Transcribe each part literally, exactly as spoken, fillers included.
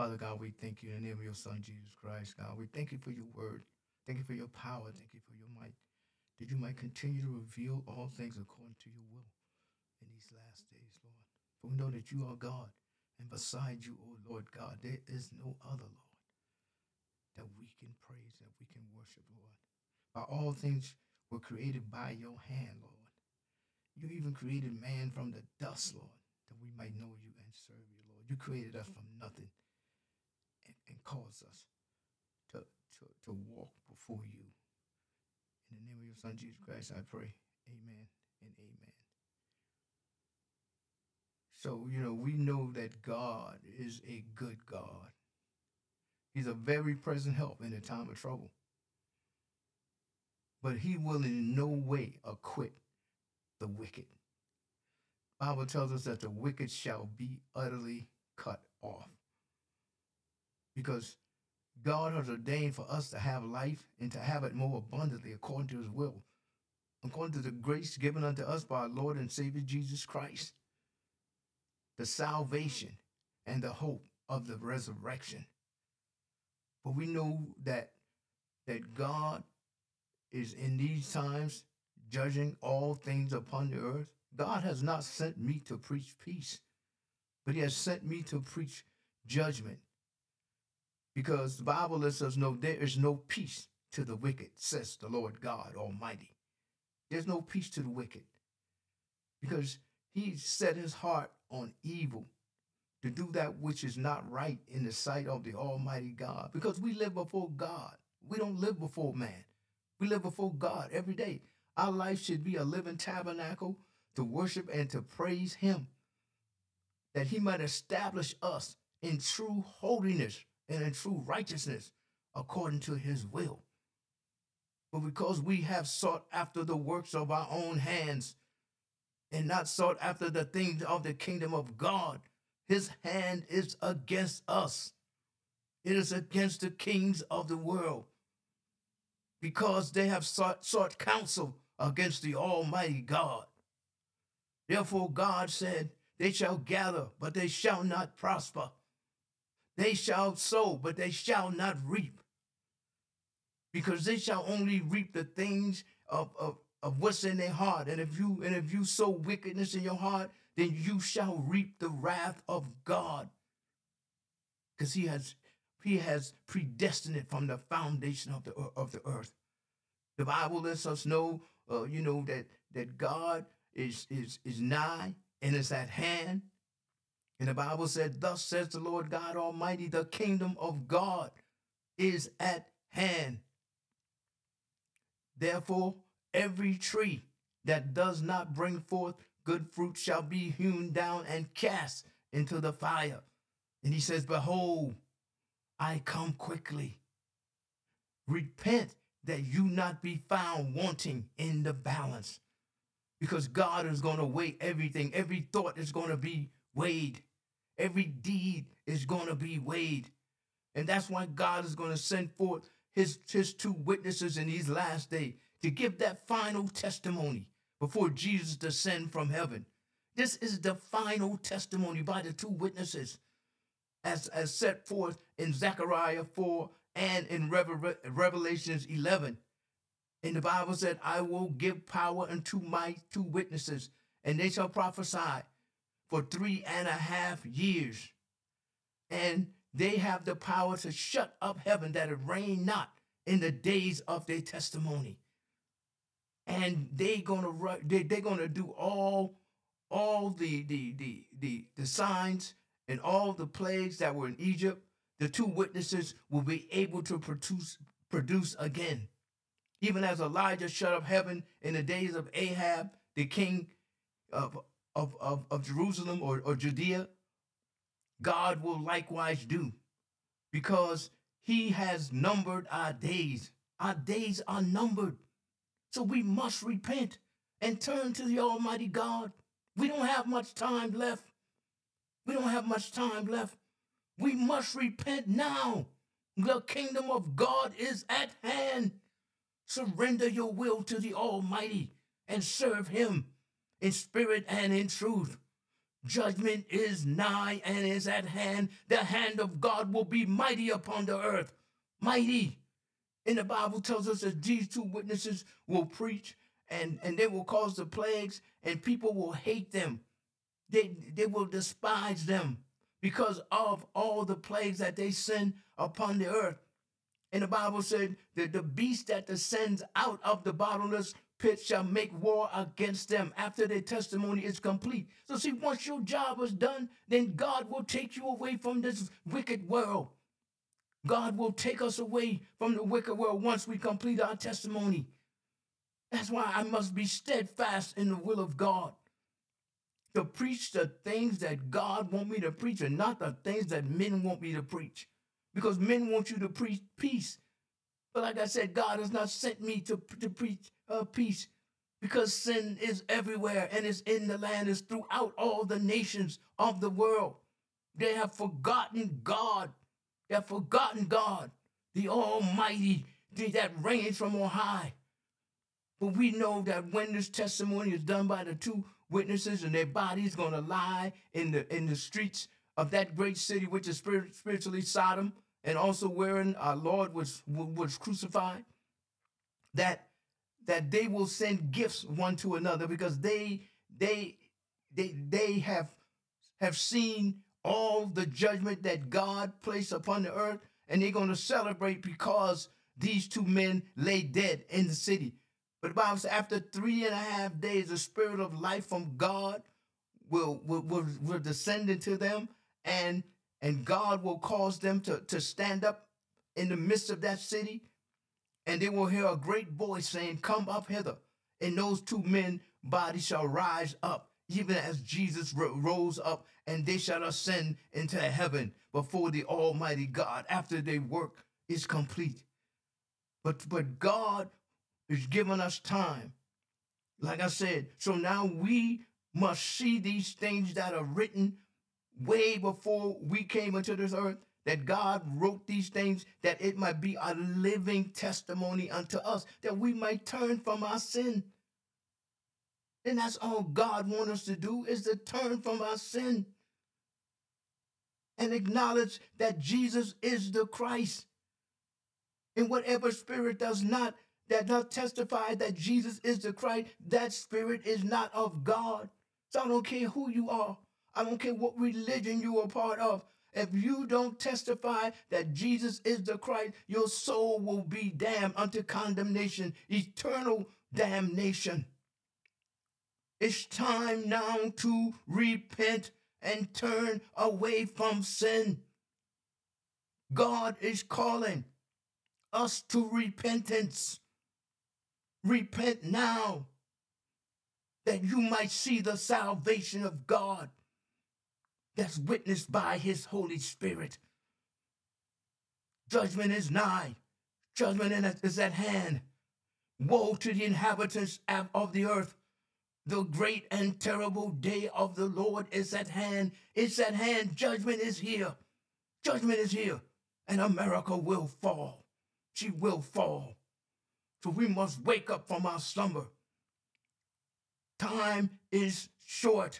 Father God, we thank you in the name of your Son, Jesus Christ, God. We thank you for your word. Thank you for your power. Thank you for your might. That you might continue to reveal all things according to your will in these last days, Lord. For we know that you are God, and beside you, O Lord God, there is no other, Lord, that we can praise, that we can worship, Lord. For all things were created by your hand, Lord. You even created man from the dust, Lord, that we might know you and serve you, Lord. You created us from nothing and, and caused us to, to, to walk before you. In the name of your Son, Jesus Christ, I pray. Amen and amen. So, you know, we know that God is a good God. He's a very present help in a time of trouble. But he will in no way acquit the wicked. The Bible tells us that the wicked shall be utterly cut off. Because God has ordained for us to have life and to have it more abundantly according to his will, according to the grace given unto us by our Lord and Savior Jesus Christ, the salvation and the hope of the resurrection. But we know that that God is in these times judging all things upon the earth. God has not sent me to preach peace, but he has sent me to preach judgment. Because the Bible lets us know there is no peace to the wicked, says the Lord God Almighty. There's no peace to the wicked. Because he set his heart on evil, to do that which is not right in the sight of the Almighty God. Because we live before God. We don't live before man. We live before God every day. Our life should be a living tabernacle to worship and to praise him, that he might establish us in true holiness and in true righteousness according to his will. But because we have sought after the works of our own hands and not sought after the things of the kingdom of God, his hand is against us. It is against the kings of the world, because they have sought, sought counsel against the Almighty God. Therefore God said, they shall gather, but they shall not prosper. They shall sow, but they shall not reap, because they shall only reap the things of, of, of what's in their heart. And if you and if you sow wickedness in your heart, then you shall reap the wrath of God, because he has he has predestined it from the foundation of the of the earth. The Bible lets us know, uh, you know, that that God is is is nigh and is at hand. And the Bible said, thus says the Lord God Almighty, the kingdom of God is at hand. Therefore, every tree that does not bring forth good fruit shall be hewn down and cast into the fire. And he says, behold, I come quickly. Repent that you not be found wanting in the balance. Because God is going to weigh everything. Every thought is going to be weighed. Every deed is going to be weighed. And that's why God is going to send forth his, his two witnesses in these last days to give that final testimony before Jesus descend from heaven. This is the final testimony by the two witnesses as, as set forth in Zechariah four and in Revel- Revelations eleven. And the Bible said, I will give power unto my two witnesses, and they shall prophesy for three and a half years. And they have the power to shut up heaven, that it rain not in the days of their testimony. And they gonna they they're gonna do all all the the the the the signs and all the plagues that were in Egypt. The two witnesses will be able to produce produce again. Even as Elijah shut up heaven in the days of Ahab, the king of, of, of, of Jerusalem or, or Judea, God will likewise do, because he has numbered our days. Our days are numbered. So we must repent and turn to the Almighty God. We don't have much time left. We don't have much time left. We must repent now. The kingdom of God is at hand. Surrender your will to the Almighty and serve him in spirit and in truth. Judgment is nigh and is at hand. The hand of God will be mighty upon the earth. Mighty. And the Bible tells us that these two witnesses will preach and, and they will cause the plagues, and people will hate them. They, they will despise them because of all the plagues that they send upon the earth. And the Bible said that the beast that descends out of the bottomless pit shall make war against them after their testimony is complete. So see, once your job is done, then God will take you away from this wicked world. God will take us away from the wicked world once we complete our testimony. That's why I must be steadfast in the will of God, to preach the things that God wants me to preach and not the things that men want me to preach. Because men want you to preach peace. But like I said, God has not sent me to, to preach uh, peace, because sin is everywhere and is in the land, is throughout all the nations of the world. They have forgotten God. They have forgotten God, the Almighty, that reigns from on high. But we know that when this testimony is done by the two witnesses and their bodies going to lie in the in the streets of that great city, which is spirit, spiritually Sodom, and also wherein our Lord was was crucified, that that they will send gifts one to another, because they they they they have have seen all the judgment that God placed upon the earth, and they're going to celebrate because these two men lay dead in the city. But the Bible says after three and a half days, the spirit of life from God will will, will, will descend into them, and and God will cause them to, to stand up in the midst of that city, and they will hear a great voice saying, "Come up hither." And those two men bodies shall rise up, even as Jesus rose up, and they shall ascend into heaven before the Almighty God after their work is complete. But, but God is giving us time, like I said. So now we must see these things that are written way before we came into this earth, that God wrote these things, that it might be a living testimony unto us, that we might turn from our sin. And that's all God wants us to do, is to turn from our sin and acknowledge that Jesus is the Christ. And whatever spirit does not, that does testify that Jesus is the Christ, that spirit is not of God. So I don't care who you are. I don't care what religion you are part of. If you don't testify that Jesus is the Christ, your soul will be damned unto condemnation, eternal damnation. It's time now to repent and turn away from sin. God is calling us to repentance. Repent now, that you might see the salvation of God that's witnessed by his Holy Spirit. Judgment is nigh. Judgment is at hand. Woe to the inhabitants of the earth. The great and terrible day of the Lord is at hand. It's at hand. Judgment is here. Judgment is here. And America will fall. She will fall. So we must wake up from our slumber. Time is short.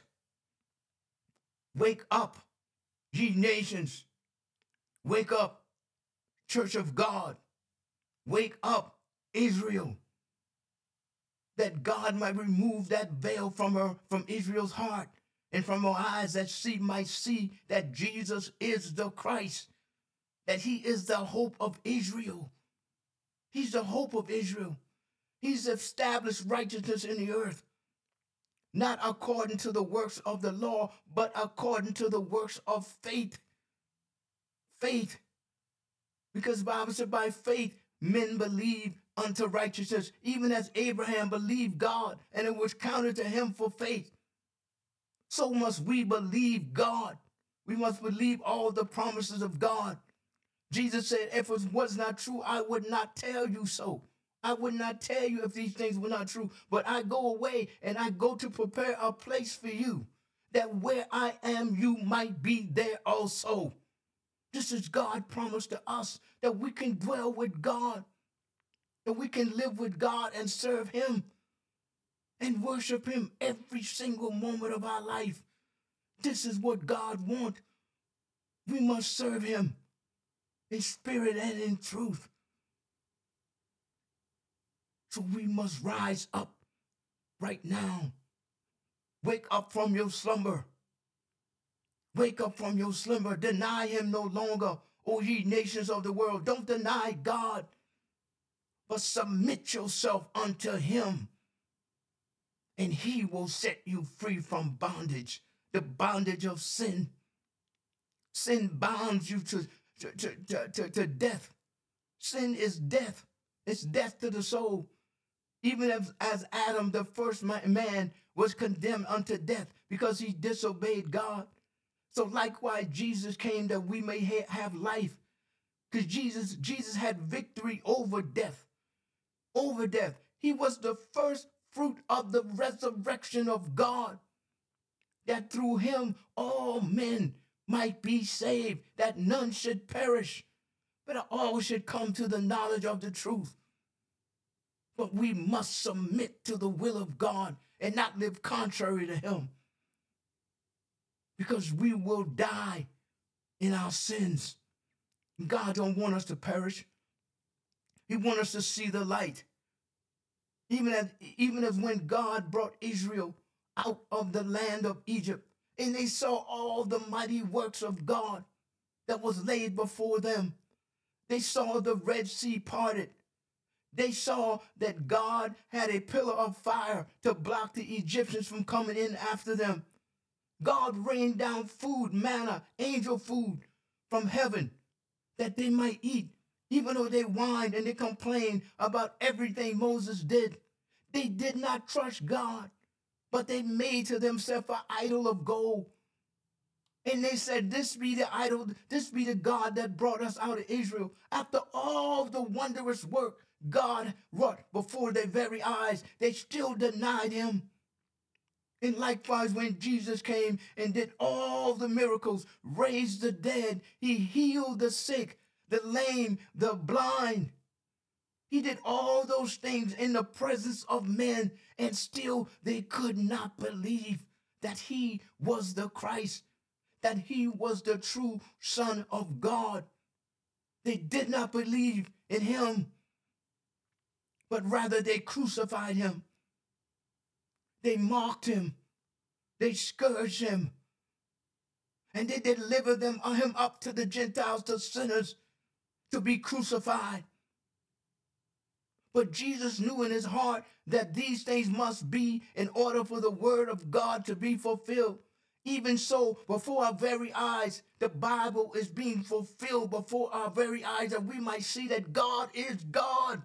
Wake up, ye nations. Wake up, Church of God. Wake up, Israel. That God might remove that veil from her, from Israel's heart, and from her eyes, that she might see that Jesus is the Christ, that he is the hope of Israel. He's the hope of Israel. He's established righteousness in the earth, not according to the works of the law, but according to the works of faith. Faith. Because the Bible said by faith, men believe unto righteousness, even as Abraham believed God, and it was counted to him for faith. So must we believe God. We must believe all the promises of God. Jesus said, if it was not true, I would not tell you so. I would not tell you if these things were not true. But I go away, and I go to prepare a place for you, that where I am, you might be there also. This is God's promise to us, that we can dwell with God, that we can live with God and serve him and worship him every single moment of our life. This is what God wants. We must serve him in spirit and in truth. So we must rise up right now. Wake up from your slumber. Wake up from your slumber. Deny him no longer, O ye nations of the world. Don't deny God, but submit yourself unto him, and he will set you free from bondage, the bondage of sin. Sin binds you to, to, to, to, to death. Sin is death. It's death to the soul. Even as, as Adam, the first man, was condemned unto death because he disobeyed God. So likewise, Jesus came that we may ha- have life. Because Jesus, Jesus had victory over death. Over death. He was the first fruit of the resurrection of God. That through him all men might be saved. That none should perish, but all should come to the knowledge of the truth. But we must submit to the will of God and not live contrary to him. Because we will die in our sins. God don't want us to perish. He wants us to see the light. Even as, even as when God brought Israel out of the land of Egypt, and they saw all the mighty works of God that was laid before them. They saw the Red Sea parted. They saw that God had a pillar of fire to block the Egyptians from coming in after them. God rained down food, manna, angel food from heaven that they might eat, even though they whined and they complained about everything Moses did. They did not trust God, but they made to themselves an idol of gold. And they said, this be the idol, this be the God that brought us out of Israel. After all the wondrous work God wrought before their very eyes, they still denied him. And likewise, when Jesus came and did all the miracles, raised the dead, he healed the sick, the lame, the blind. He did all those things in the presence of men, and still they could not believe that he was the Christ, that he was the true Son of God. They did not believe in him, but rather they crucified him. They mocked him. They scourged him. And they delivered them, him up to the Gentiles, to sinners, to be crucified. But Jesus knew in his heart that these things must be in order for the word of God to be fulfilled. Even so, before our very eyes, the Bible is being fulfilled before our very eyes, that we might see that God is God.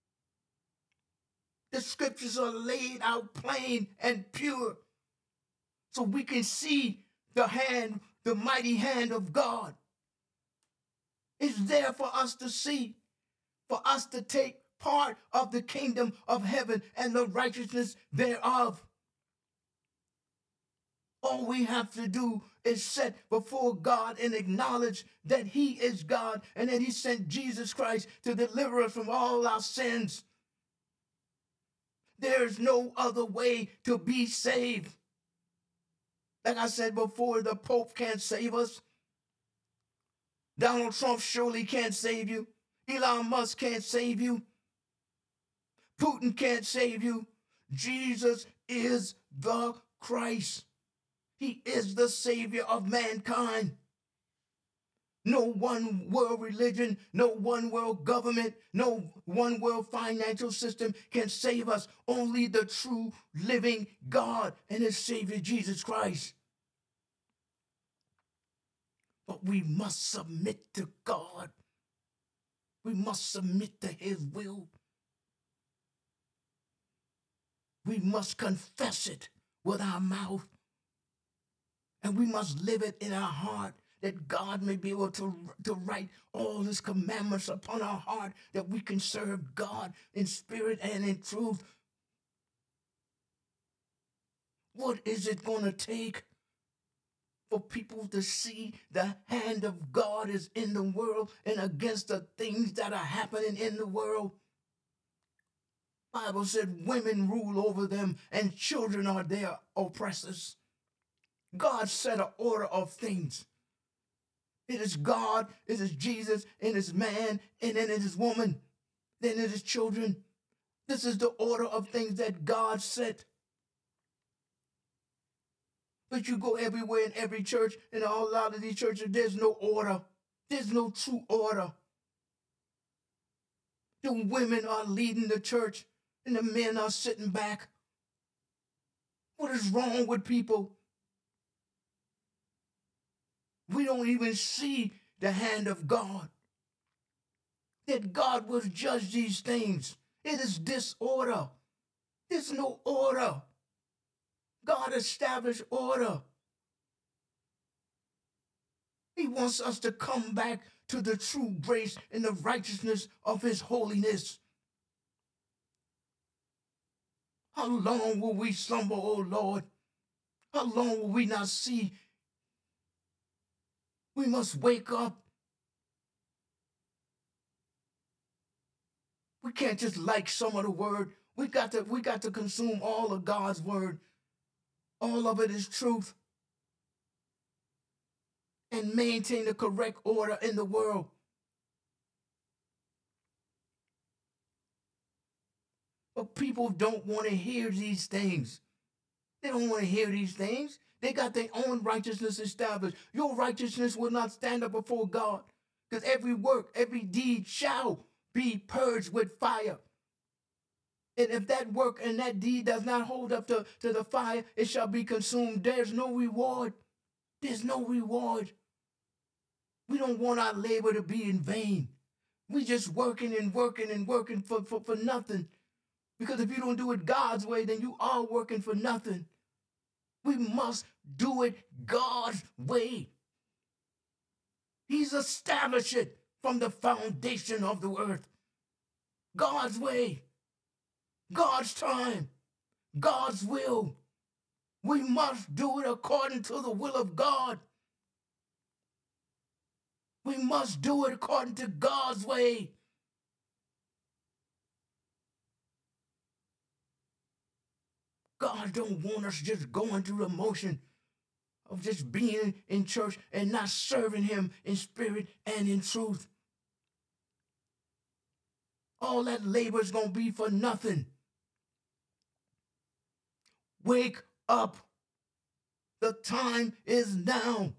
The scriptures are laid out plain and pure, so we can see the hand, the mighty hand of God. It's there for us to see, for us to take part of the kingdom of heaven and the righteousness thereof. All we have to do is sit before God and acknowledge that he is God and that he sent Jesus Christ to deliver us from all our sins. There's no other way to be saved. Like I said before, the Pope can't save us. Donald Trump surely can't save you. Elon Musk can't save you. Putin can't save you. Jesus is the Christ. He is the Savior of mankind. No one world religion, no one world government, no one world financial system can save us. Only the true living God and his Savior, Jesus Christ. But we must submit to God. We must submit to his will. We must confess it with our mouth. And we must live it in our heart, that God may be able to, to write all his commandments upon our heart, that we can serve God in spirit and in truth. What is it going to take for people to see the hand of God is in the world and against the things that are happening in the world? Bible said women rule over them and children are their oppressors. God set an order of things. It is God, it is Jesus, it is man, and then it is woman, then it is children. This is the order of things that God set. But you go everywhere in every church, and a whole lot of these churches, there's no order. There's no true order. The women are leading the church, and the men are sitting back. What is wrong with people? We don't even see the hand of God. That God will judge these things. It is disorder. There's no order. God established order. He wants us to come back to the true grace and the righteousness of his holiness. How long will we slumber, O Lord? How long will we not see? We must wake up. We can't just like some of the word. We got to, we got to consume all of God's word. All of it is truth. And maintain the correct order in the world. But people don't want to hear these things. They don't want to hear these things. They got their own righteousness established. Your righteousness will not stand up before God. Because every work, every deed shall be purged with fire. And if that work and that deed does not hold up to, to the fire, it shall be consumed. There's no reward. There's no reward. We don't want our labor to be in vain. We just working and working and working for, for, for nothing. Because if you don't do it God's way, then you are working for nothing. We must do it God's way. He's established it from the foundation of the earth. God's way. God's time. God's will. We must do it according to the will of God. We must do it according to God's way. God don't want us just going through the motion of just being in church and not serving him in spirit and in truth. All that labor is going to be for nothing. Wake up. The time is now.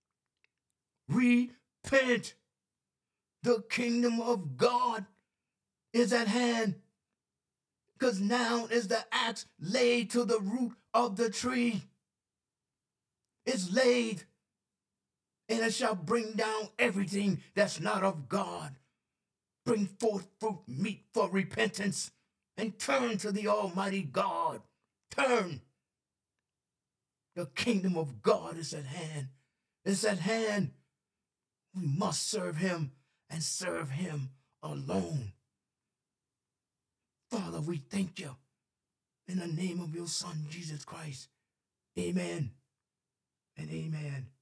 Repent. The kingdom of God is at hand. Because now is the axe laid to the root of the tree. It's laid, and it shall bring down everything that's not of God. Bring forth fruit meet for repentance, and turn to the Almighty God. Turn. The kingdom of God is at hand. It's at hand. We must serve him and serve him alone. Father, we thank you in the name of your Son, Jesus Christ. Amen and amen.